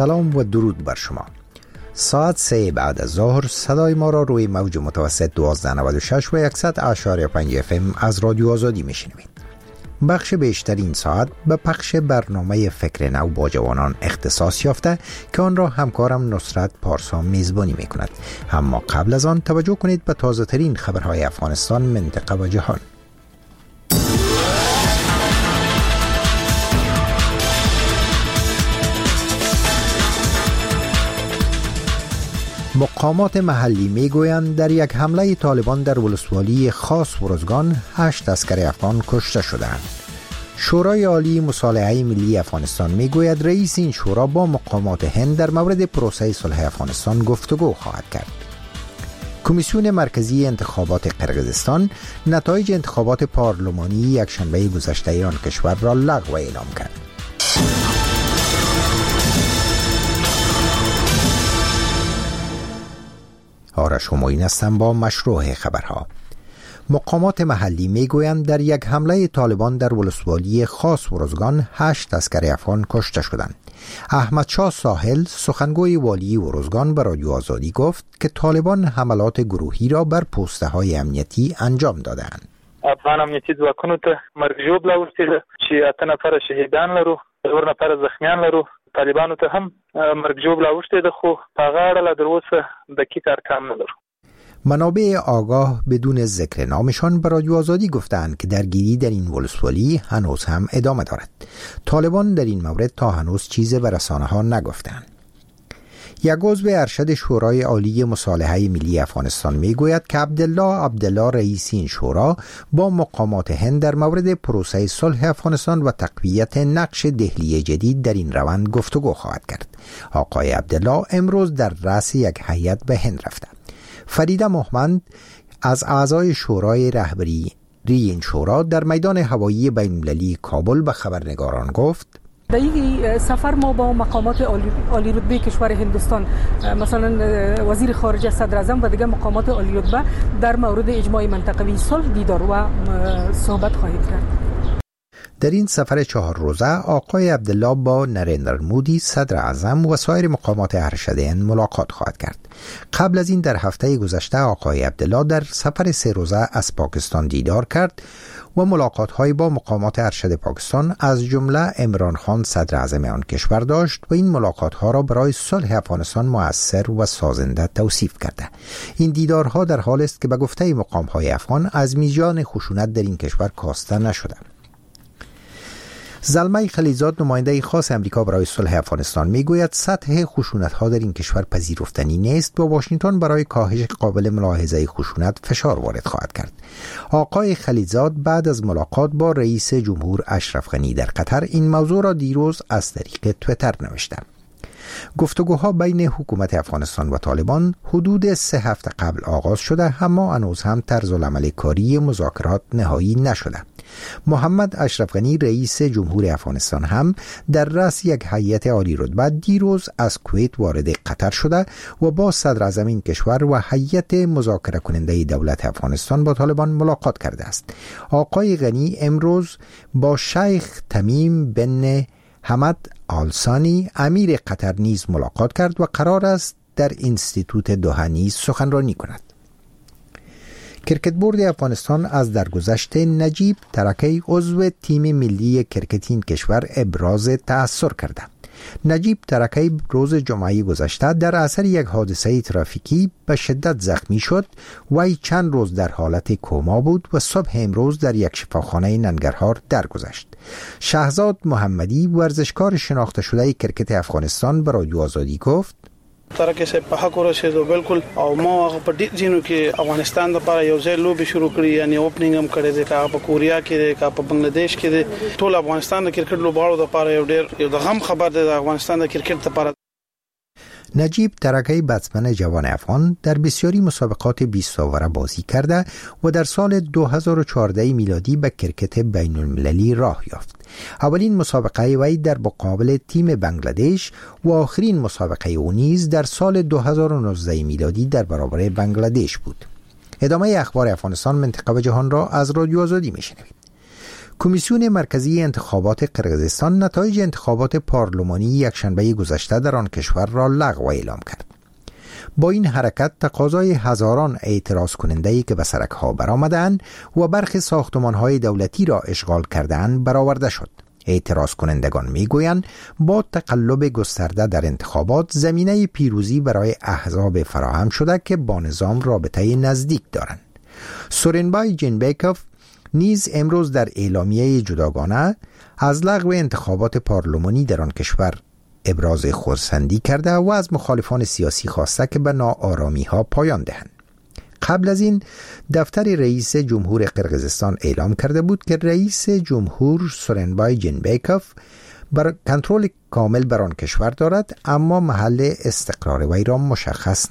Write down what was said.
سلام و درود بر شما. ساعت 3 بعد از ظهر صدای ما را روی موج متوسط 1296 و 100.5 FM از رادیو آزادی میشنوید. بخش بیشتر این ساعت به پخش برنامه فکر نو با جوانان اختصاص یافته که آن را همکارم نصرت پارسا میزبانی میکند. اما قبل از آن توجه کنید به تازه ترین خبرهای افغانستان، منطقه و جهان. مقامات محلی میگویند در یک حمله طالبان در ولسوالی خاص ورزگان 8 عسکر افغان کشته شدند. شورای عالی مصالحه ملی افغانستان میگوید رئیس این شورا با مقامات هند در مورد پروسه صلح افغانستان گفتگو خواهد کرد. کمیسیون مرکزی انتخابات قرقیزستان نتایج انتخابات پارلمانی یکشنبه گذشته آن کشور را لغو اعلام کرد. آرش همایون هستم با مشروع خبرها. مقامات محلی میگویند در یک حمله طالبان در ولسوالی خاص ورزگان 8 عسکر افغان کشته شدند. احمد شاه ساحل سخنگوی والی ورزگان به رادیو آزادی گفت که طالبان حملات گروهی را بر پوسته های امنیتی انجام دادند. افغان امنیتي ځواکونو ته مرګ ژوبله ورسېده چې 8 نفره شهیدان لرو، 4 نفره زخمیان لرو. طالبانو ته هم مرګ ژوبله اوښتې ده، خو په هغه اړه در اوسه دقیق ارقام نه لرو. منابع آگاه بدون ذکر نامشان به رادیو آزادی گفتند که درگیری در این ولسوالی هنوز هم ادامه دارد. طالبان در این مورد تا هنوز چیزی به رسانه‌ها نگفتند. یک عضو ارشد شورای عالی مصالحه ملی افغانستان میگوید که عبدالله رئیس این شورا با مقامات هند در مورد پروسه صلح افغانستان و تقویت نقش دهلی جدید در این روند گفتگو خواهد کرد. آقای عبدالله امروز در رأس یک هیئت به هند رفته. فریده محمد از اعضای شورای رهبری این شورا در میدان هوایی بین‌المللی کابل به خبرنگاران گفت: در این سفر ما با مقامات عالی رتبه کشور هندوستان، مثلا وزیر خارجه، صدر اعظم و دیگر مقامات عالی رتبه در مورد اجماع منطقوی صلح دیدار و صحبت خواهیم کرد. در این سفر 4 روزه آقای عبدالله با نریندر مودی صدر اعظم و سایر مقامات ارشد هند ملاقات خواهد کرد. قبل از این در هفته گذشته آقای عبدالله در سفر 3 روزه از پاکستان دیدار کرد و ملاقات‌های با مقامات ارشد پاکستان از جمله عمران خان صدر اعظم آن کشور داشت و این ملاقات‌ها را برای صلح افغانستان مؤثر و سازنده توصیف کرده. این دیدارها در حالی است که به گفته مقام‌های افغان از میزان خشونت در این کشور کاسته نشده. زلمه خلیزاد نماینده خاص امریکا برای صلح افغانستان میگوید سطح خشونت‌ها در این کشور پذیرفتنی نیست و واشنگتن برای کاهش قابل ملاحظه خشونت فشار وارد خواهد کرد. آقای خلیزاد بعد از ملاقات با رئیس جمهور اشرف غنی در قطر این موضوع را دیروز از طریق توییتر نوشته. گفتگوها بین حکومت افغانستان و طالبان حدود 3 هفته قبل آغاز شده، اما هنوز هم طرزالعمل کاری مذاکرات نهایی نشده. محمد اشرف غنی رئیس جمهور افغانستان هم در رأس یک هیئت عالی رتبه دیروز از کویت وارد قطر شده و با صدر اعظم این کشور و هیئت مذاکره کننده دولت افغانستان با طالبان ملاقات کرده است. آقای غنی امروز با شیخ تمیم بن حمد آل-ثانی امیر قطر نیز ملاقات کرد و قرار است در اینستیتوت دوحه نیز سخنرانی کند. کرکت بورد افغانستان از درگذشت نجیب ترکی عضو تیم ملی کرکت این کشور ابراز تأثر کرده. نجیب ترکی روز جمعه گذشته در اثر یک حادثه ترافیکی به شدت زخمی شد. وی چند روز در حالت کما بود و صبح امروز در یک شفاخانه ننگرهار درگذشت. شهزاد محمدی ورزشکار شناخته شده کرکت افغانستان به رادیو آزادی گفت: ترکه سه په حق ورسېدو بالکل، او ما هغه په ډیر ځینو کې افغانستان لپاره یو ځای لوبي شروع کړې، یعنی اوپننګ هم کړې ده، کا په کوریا کې ده، کا په بنگلاديش کې ده. ټول افغانستان د کرکټ لوبغاړو لپاره یو ډیر د غم خبر ده د افغانستان د کرکټ لپاره. نجیب ترکی بتسمن جوان افغان در بسیاری مسابقات 20 آوره بازی کرده و در سال 2014 میلادی به کرکت بین المللی راه یافت. اولین مسابقه وی در مقابل تیم بنگلادیش و آخرین مسابقه او نیز در سال 2019 میلادی در برابر بنگلادیش بود. ادامه اخبار افغانستان، منطقه و جهان را از رادیو آزادی میشنوید. کمیسیون مرکزی انتخابات قرقیزستان نتایج انتخابات پارلمانی یکشنبه گذشته در آن کشور را لغو اعلام کرد. با این حرکت تقاضای هزاران اعتراض کننده‌ای که به سرک‌ها برآمدند و برخی ساختمان‌های دولتی را اشغال کردند برآورده شد. اعتراض کنندگان میگویند با تقلب گسترده در انتخابات زمینه پیروزی برای احزاب فراهم شده که با نظام رابطه نزدیک دارند. سورنبای جینبیکوف نیز امروز در اعلامیه جداگانه از لغو انتخابات پارلمانی در آن کشور ابراز خرسندی کرده و از مخالفان سیاسی خواسته که به ناآرامی‌ها پایان دهند. قبل از این دفتر رئیس جمهور قرقیزستان اعلام کرده بود که رئیس جمهور سورنبای جینبیکوف کنترل کامل بر آن کشور دارد، اما محل استقرار وی را مشخص